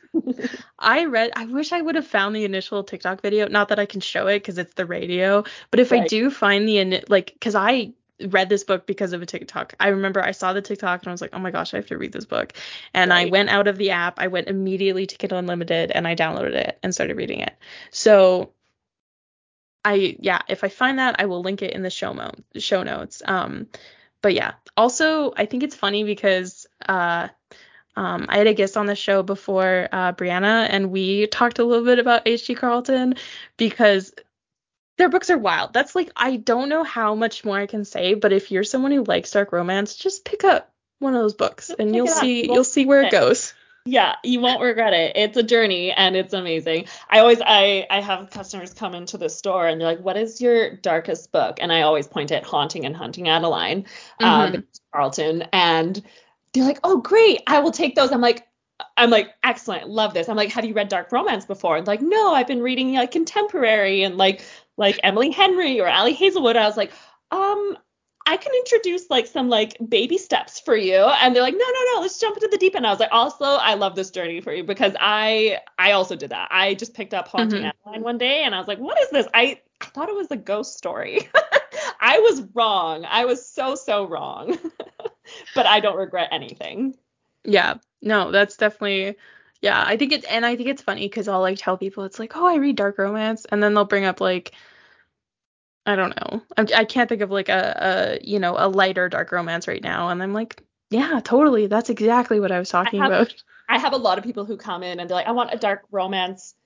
wish I would have found the initial TikTok video. Not that I can show it because it's the radio, but if I do find because I read this book because of a TikTok. I remember I saw the TikTok and I was like, oh my gosh, I have to read this book. And I went out of the app. I went immediately to Kindle Unlimited and I downloaded it and started reading it. So if I find that, I will link it in the show notes. But yeah, also I think it's funny because I had a guest on the show before, Brianna, and we talked a little bit about H.G. Carlton because their books are wild. That's like, I don't know how much more I can say, but if you're someone who likes dark romance, just pick up one of those books and you'll see where it goes. Yeah, you won't regret it. It's a journey and it's amazing. I have customers come into the store and they're like, what is your darkest book? And I always point at Haunting and Hunting Adeline, Carlton. And they're like, oh, great, I will take those. I'm like, excellent, love this. I'm like, have you read dark romance before? And like, no, I've been reading like contemporary and like Emily Henry or Ali Hazelwood. I was like, I can introduce like some like baby steps for you. And they're like, no, let's jump into the deep end. I was like, also, I love this journey for you because I also did that. I just picked up Haunting Adeline one day and I was like, what is this? I thought it was a ghost story. I was wrong. I was so wrong. But I don't regret anything. Yeah, no, that's definitely, yeah, I think it's funny because I'll like tell people it's like, oh, I read dark romance, and then they'll bring up like, I don't know, I can't think of like a lighter dark romance right now, and I'm like, yeah, totally, that's exactly what I was talking about. I have a lot of people who come in and they're like, I want a dark romance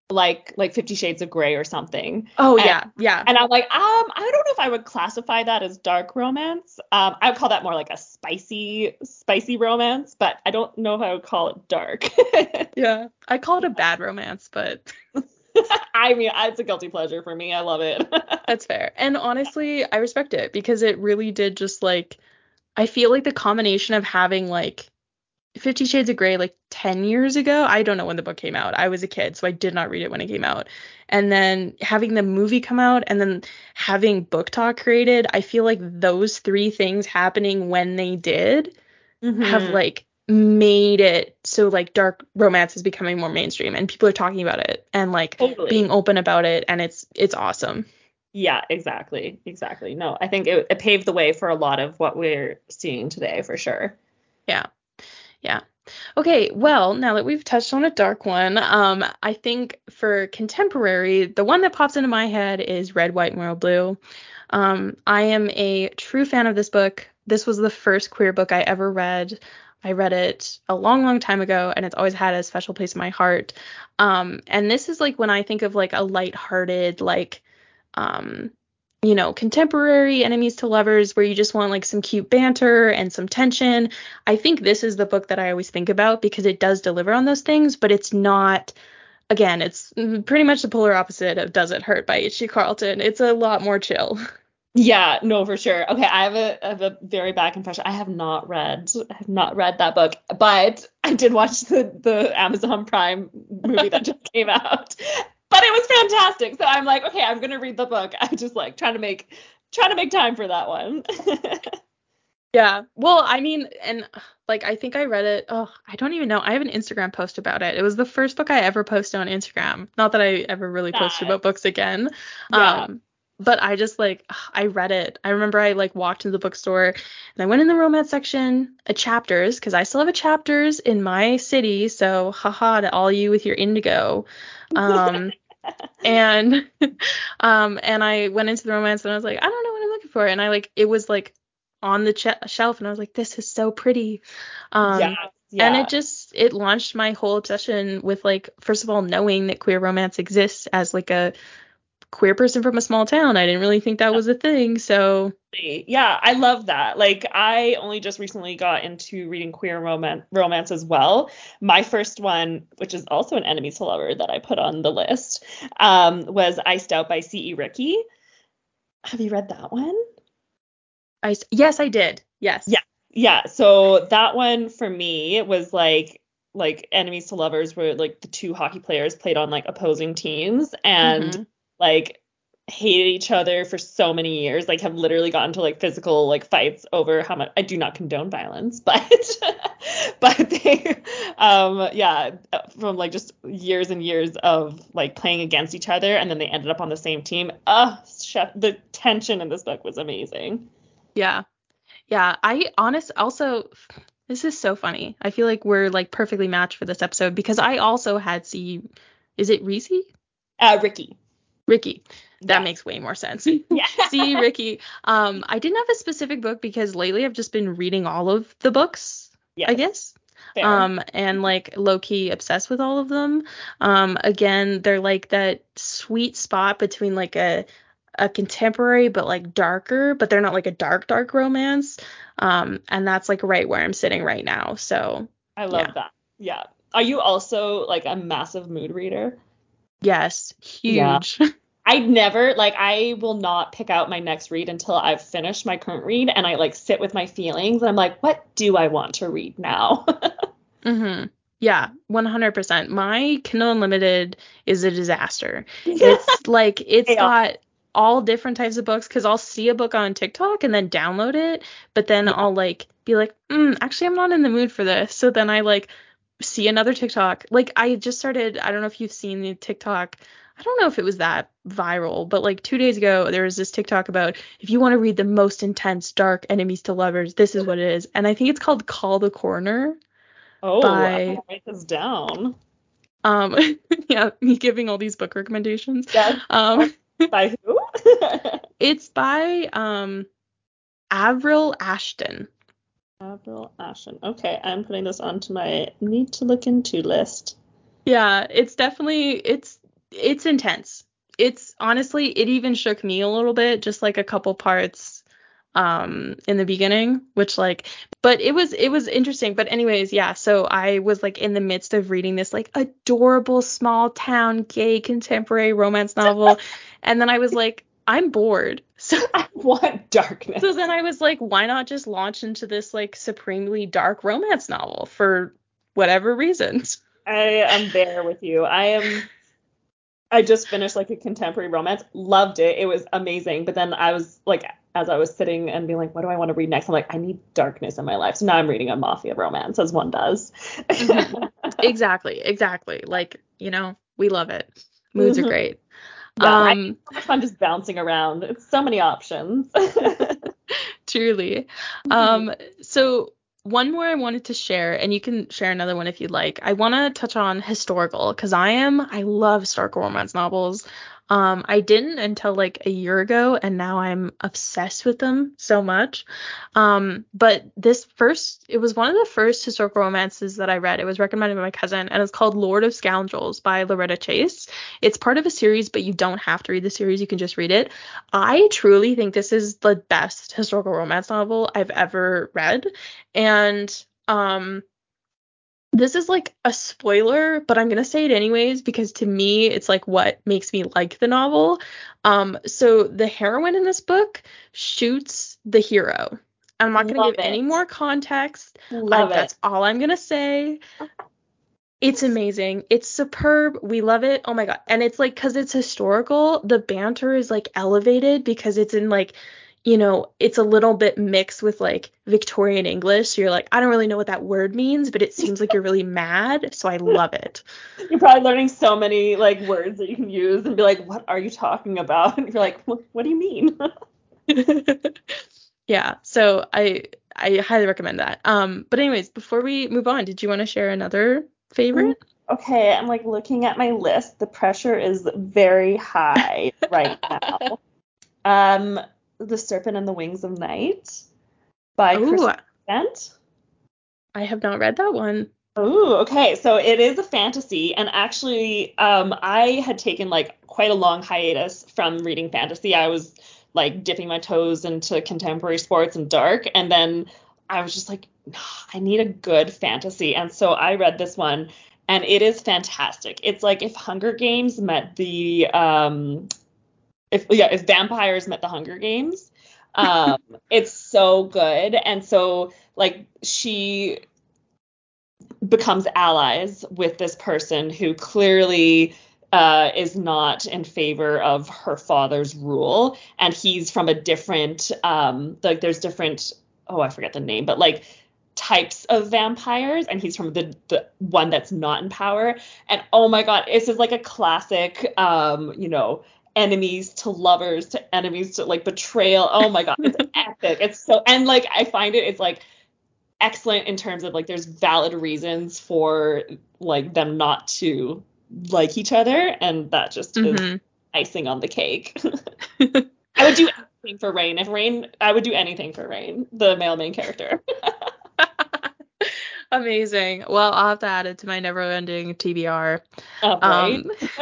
like 50 Shades of Grey or something. Oh, And, yeah. And I'm like, I don't know if I would classify that as dark romance. I would call that more like a spicy romance, but I don't know if I would call it dark. Yeah. I call it a bad romance, but I mean, it's a guilty pleasure for me. I love it. that's fair. And honestly, I respect it because it really did just like, I feel like the combination of having like 50 Shades of Grey like 10 years ago. I don't know when the book came out. I was a kid, so I did not read it when it came out. And then having the movie come out and then having Book Talk created, I feel like those three things happening when they did have like made it so like dark romance is becoming more mainstream and people are talking about it and like being open about it, and it's awesome. Yeah, exactly. No, I think it paved the way for a lot of what we're seeing today for sure. Yeah. Okay, well, now that we've touched on a dark one, I think for contemporary, the one that pops into my head is Red, White, and Royal Blue. I am a true fan of this book. This was the first queer book I ever read. I read it a long, long time ago, and it's always had a special place in my heart. And this is like when I think of like a lighthearted, like, contemporary enemies to lovers where you just want like some cute banter and some tension. I think this is the book that I always think about because it does deliver on those things, but it's not, again, it's pretty much the polar opposite of Does It Hurt by H.G. Carlton. It's a lot more chill. Yeah, no, for sure. Okay, I have a very bad confession. I have not read that book, but I did watch the Amazon Prime movie that just came out. But it was fantastic. So I'm like, okay, I'm gonna read the book. I just like trying to make time for that one. Yeah. Well, I mean, and like I think I read it. Oh, I don't even know. I have an Instagram post about it. It was the first book I ever posted on Instagram. Not that I ever really posted about books again. Yeah. But I just like I read it. I remember I like walked into the bookstore and I went in the romance section, chapters, because I still have a chapters in my city. So haha to all you with your indigo. And and I went into the romance and I was like, I don't know what I'm looking for. And I like it was like on the shelf and I was like, this is so pretty. Yeah. And it launched my whole obsession with like, first of all, knowing that queer romance exists as like a queer person from a small town. I didn't really think that was a thing. So yeah, I love that. Like I only just recently got into reading queer romance as well. My first one, which is also an enemies to lover that I put on the list, was Iced Out by C.E. Ricky. Have you read that one? Yes, I did. Yes. Yeah. So that one for me was like enemies to lovers were like the two hockey players played on like opposing teams and like hated each other for so many years, like have literally gotten to like physical like fights over how much. I do not condone violence, but they from like just years and years of like playing against each other and then they ended up on the same team. The tension in this book was amazing. Yeah. Also, this is so funny. I feel like we're like perfectly matched for this episode because I also had is it Reese? Ricky. That makes way more sense. Yeah. See, Ricky. I didn't have a specific book because lately I've just been reading all of the books, I guess. Fair. And like low key obsessed with all of them. Again, they're like that sweet spot between like a contemporary but like darker, but they're not like a dark romance. And that's like right where I'm sitting right now. So I love that. Yeah. Are you also like a massive mood reader? Yes, huge. Yeah. I will not pick out my next read until I've finished my current read and I like sit with my feelings and I'm like, what do I want to read now? Yeah, 100%. My Kindle Unlimited is a disaster. It's like it's got all different types of books because I'll see a book on TikTok and then download it, but then I'll like be like, actually I'm not in the mood for this. So then I like see another TikTok. Like I just started, I don't know if you've seen the TikTok. I don't know if it was that viral, but like 2 days ago there was this TikTok about if you want to read the most intense dark enemies to lovers, this is what it is. And I think it's called Call the Corner. I'm gonna write this down. Yeah, me giving all these book recommendations. Yes. By who? It's by Avril Ashton. Avril Ashton. Okay, I'm putting this onto my need to look into list. Yeah, it's definitely it's intense. It's honestly, it even shook me a little bit, just like a couple parts in the beginning, which like, but it was interesting. But anyways, yeah, so I was like in the midst of reading this like adorable small town gay contemporary romance novel, and then I was like, I'm bored. So I want darkness. So then I was like, why not just launch into this like supremely dark romance novel for whatever reasons? I am there with you. I just finished like a contemporary romance, loved it. It was amazing. But then I was like, as I was sitting and being like, what do I want to read next? I'm like, I need darkness in my life. So now I'm reading a mafia romance, as one does. Exactly. Like, we love it. Moods are great. Yeah, I have so much fun just bouncing around. It's so many options. Truly. So one more I wanted to share, and you can share another one if you'd like. I want to touch on historical, because I love historical romance novels. I didn't until like a year ago, and now I'm obsessed with them so much. But it was one of the first historical romances that I read. It was recommended by my cousin, and it's called Lord of Scoundrels by Loretta Chase. It's part of a series, but you don't have to read the series. You can just read it. I truly think this is the best historical romance novel I've ever read. And this is like a spoiler, but I'm going to say it anyways because to me it's like what makes me like the novel. So the heroine in this book shoots the hero. I'm not going to give any more context. That's all I'm going to say. It's amazing. It's superb. We love it. Oh my God. And it's like, because it's historical, the banter is like elevated because it's in like, it's a little bit mixed with like Victorian English. So you're like, I don't really know what that word means, but it seems like you're really mad. So I love it. You're probably learning so many like words that you can use and be like, what are you talking about? And you're like, what do you mean? Yeah. So I highly recommend that. But anyways, before we move on, did you want to share another favorite? Okay, I'm like looking at my list. The pressure is very high right now. The Serpent and the Wings of Night by Kristen Bent. I have not read that one. Oh, okay. So it is a fantasy, and actually, I had taken like quite a long hiatus from reading fantasy. I was like dipping my toes into contemporary sports and dark, and then I was just like, I need a good fantasy, and so I read this one, and it is fantastic. It's like if Hunger Games met the if vampires met the Hunger Games. It's so good, and so like she becomes allies with this person who clearly is not in favor of her father's rule, and he's from a different like there's different, I forget the name, but like types of vampires, and he's from the one that's not in power. And oh my God, this is like a classic enemies to lovers to enemies to like betrayal. Oh my God, it's epic. It's so, and like I find it's like excellent in terms of like there's valid reasons for like them not to like each other, and that just is icing on the cake. I would do anything for Rain. I would do anything for Rain, the male main character. Amazing. Well, I'll have to add it to my never-ending TBR. Right.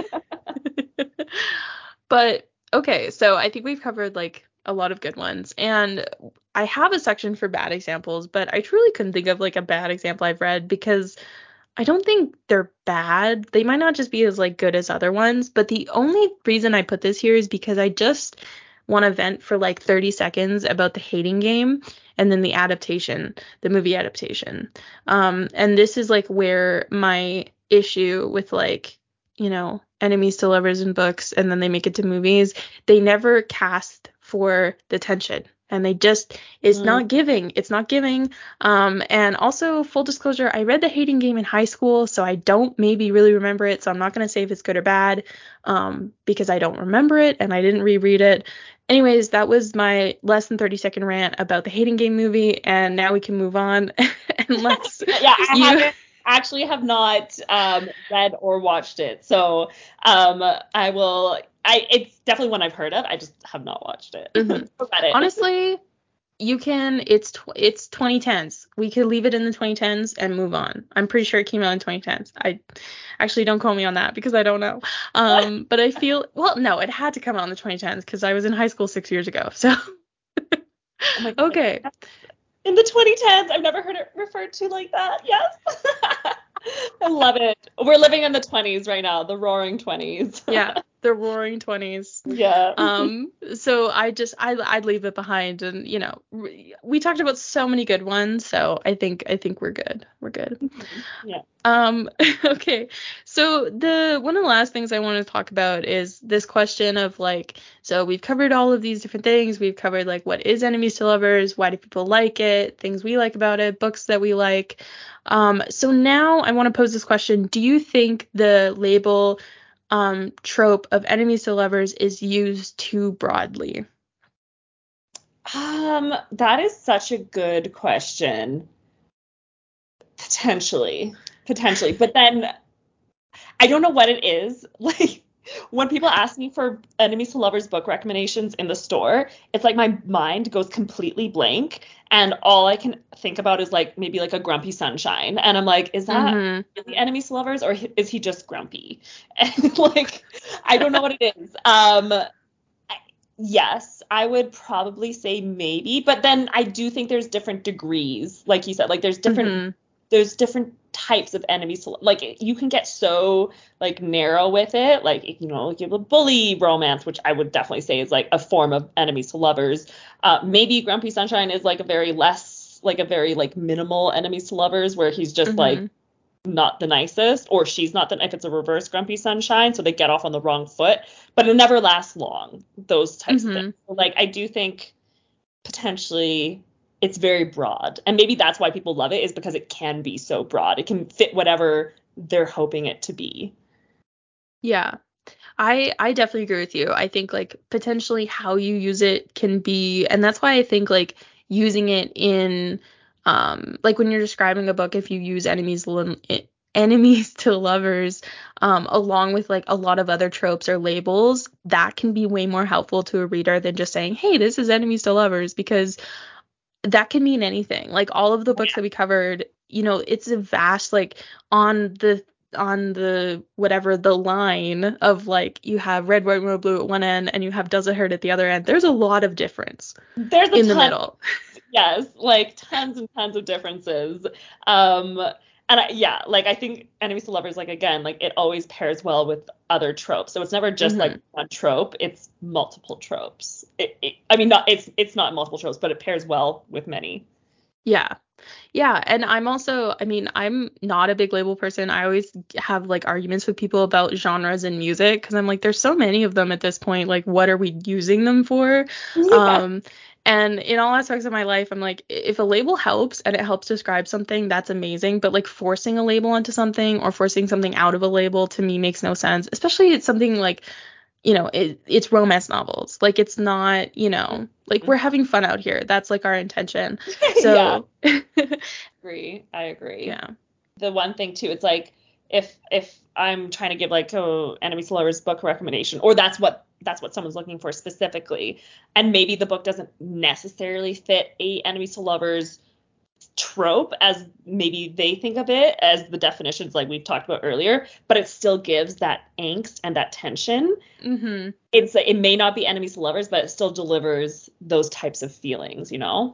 But okay, so I think we've covered like a lot of good ones, and I have a section for bad examples, but I truly couldn't think of like a bad example I've read because I don't think they're bad. They might not just be as like good as other ones, but the only reason I put this here is because I just want to vent for like 30 seconds about The Hating Game and then the movie adaptation. And this is like where my issue with like, enemies to lovers in books and then they make it to movies, they never cast for the tension. And it's not giving. And also, full disclosure, I read The Hating Game in high school, so I don't maybe really remember it. So I'm not going to say if it's good or bad, because I don't remember it and I didn't reread it. Anyways, that was my less than 30-second rant about The Hating Game movie, and now we can move on. Unless I have not read or watched it, so I will. It's definitely one I've heard of. I just have not watched it. Honestly, you can. It's 2010s. We could leave it in the 2010s and move on. I'm pretty sure it came out in 2010s. I actually, don't quote me on that because I don't know. But I feel, well, no, it had to come out in the 2010s because I was in high school 6 years ago. So Oh my God. okay. In the 2010s, I've never heard it referred to like that. Yes. I love it. We're living in the 20s right now, the roaring 20s. Yeah, the roaring 20s. Yeah. So I'd leave it behind, and we talked about so many good ones, so I think we're good. We're good. Yeah. Okay. So one of the last things I want to talk about is this question of like, so we've covered all of these different things. We've covered like what is enemies to lovers, why do people like it, things we like about it, books that we like. So now I want to pose this question. Do you think the label trope of enemies to lovers is used too broadly? That is such a good question. Potentially. But then I don't know what it is. Like when people ask me for enemies to lovers book recommendations in the store, it's like my mind goes completely blank and all I can think about is like maybe like a Grumpy Sunshine, and I'm like, is that really enemies to lovers or is he just grumpy? And like I don't know what it is. Yes, I would probably say maybe, but then I do think there's different degrees, like you said, like there's different types of enemies to, like you can get so like narrow with it, like you have a bully romance, which I would definitely say is like a form of enemies to lovers. Maybe Grumpy Sunshine is like a very minimal enemies to lovers where he's just like not the nicest, or she's not if it's a reverse Grumpy Sunshine, so they get off on the wrong foot, but it never lasts long, those types of things. So, like I do think potentially it's very broad, and maybe that's why people love it, is because it can be so broad. It can fit whatever they're hoping it to be. Yeah, I definitely agree with you. I think like potentially how you use it can be, and that's why I think like using it in like when you're describing a book, if you use enemies to lovers along with like a lot of other tropes or labels, that can be way more helpful to a reader than just saying, hey, this is enemies to lovers, because that can mean anything. Like all of the books that we covered, it's a vast, like on the whatever the line of like you have red, white, and blue at one end and you have does it hurt at the other end. There's a lot of difference. There's a in ton, the middle. Yes, like tons and tons of differences. And I think enemies to lovers, like again, like it always pairs well with other tropes. So it's never just like one trope, it's multiple tropes. It's not multiple tropes, but it pairs well with many. Yeah. Yeah, and I'm not a big label person. I always have like arguments with people about genres in music because I'm like, there's so many of them at this point. Like, what are we using them for? Yeah. And in all aspects of my life, I'm like, if a label helps and it helps describe something, that's amazing. But like forcing a label onto something or forcing something out of a label to me makes no sense. Especially it's something like, it's romance novels. Like it's not, like we're having fun out here. That's like our intention. So I agree. Yeah. The one thing too, it's like if I'm trying to give like a enemies to lovers book recommendation, or that's what someone's looking for specifically, and maybe the book doesn't necessarily fit a enemies to lovers trope as maybe they think of it, as the definitions like we've talked about earlier, but it still gives that angst and that tension. It may not be enemies to lovers, but it still delivers those types of feelings,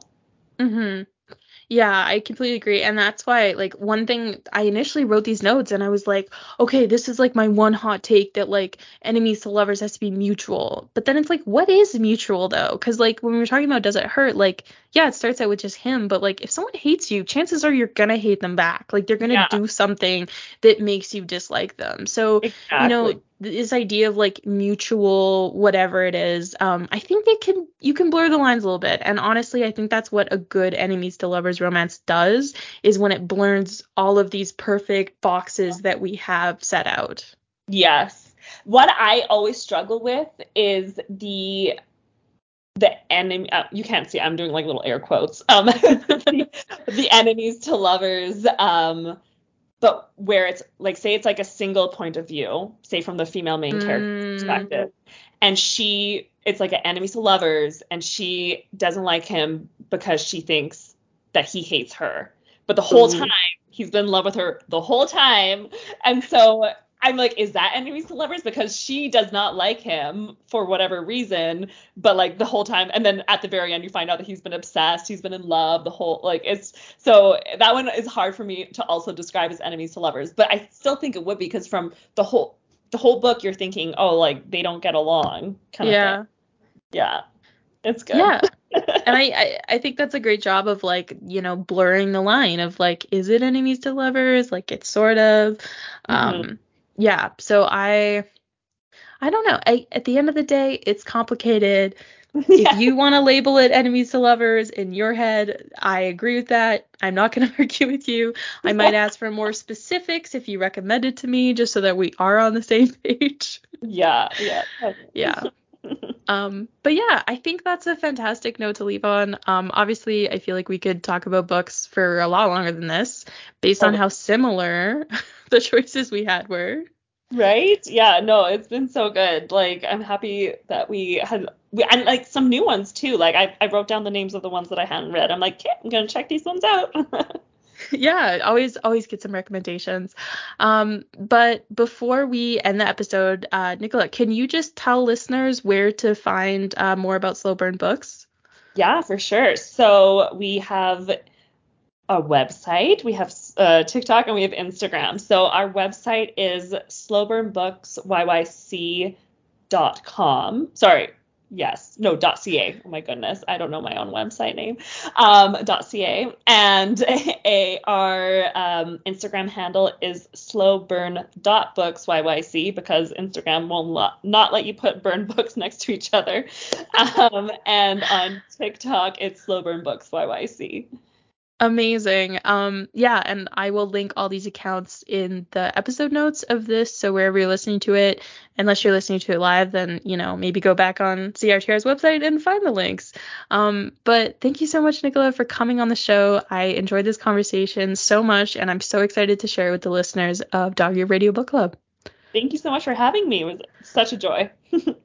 Yeah, I completely agree. And that's why, like, one thing I initially wrote these notes and I was like, okay, this is like my one hot take that like enemies to lovers has to be mutual. But then it's like, what is mutual though? Because like when we were talking about does it hurt, like, yeah, it starts out with just him. But like if someone hates you, chances are you're going to hate them back. Like they're going to do something that makes you dislike them. So, this idea of like mutual whatever it is, I think you can blur the lines a little bit. And honestly, I think that's what a good enemies to lovers romance does, is when it blurs all of these perfect boxes that we have set out. Yes. What I always struggle with is the enemy, you can't see, I'm doing like little air quotes, the enemies to lovers, but where it's like, say it's like a single point of view, say from the female main character perspective, and it's like an enemies to lovers, and she doesn't like him because she thinks that he hates her. But the whole time, he's been in love with her the whole time. And so I'm like, is that enemies to lovers? Because she does not like him for whatever reason, but like the whole time. And then at the very end, you find out that he's been obsessed. He's been in love the whole, like, it's, so that one is hard for me to also describe as enemies to lovers. But I still think it would be, because from the whole book, you're thinking, oh, like, they don't get along kind of thing. Yeah. It's good. Yeah. And I think that's a great job of, like, you know, blurring the line of, like, is it enemies to lovers? Like, it's sort of. Yeah. So I don't know. At the end of the day, it's complicated. If you want to label it enemies to lovers in your head, I agree with that. I'm not going to argue with you. I might ask for more specifics if you recommend it to me, just so that we are on the same page. Yeah. Yeah. But yeah, I think that's a fantastic note to leave on. Obviously, I feel like we could talk about books for a lot longer than this, based on how similar the choices we had were. Right? Yeah, no, it's been so good. Like, I'm happy that and like some new ones too. Like, I wrote down the names of the ones that I hadn't read. I'm like, okay, I'm gonna check these ones out. Yeah, always get some recommendations. But before we end the episode, Nicola, can you just tell listeners where to find more about Slow Burn Books? Yeah, for sure. So we have a website, we have TikTok, and we have Instagram. So our website is slowburnbooksyyc.com. Sorry. Yes. No, .ca. Oh my goodness. I don't know my own website name. .ca. And our Instagram handle is slowburn.booksyyc, because Instagram will not let you put burn books next to each other. And on TikTok, it's slowburnbooksyyc. Amazing. Yeah, and I will link all these accounts in the episode notes of this, so wherever you're listening to it, unless you're listening to it live, then, you know, maybe go back on CRTR's website and find the links. But thank you so much, Nicola, for coming on the show. I enjoyed this conversation so much, and I'm so excited to share it with the listeners of Dog Ear Radio Book Club. Thank you so much for having me. It was such a joy.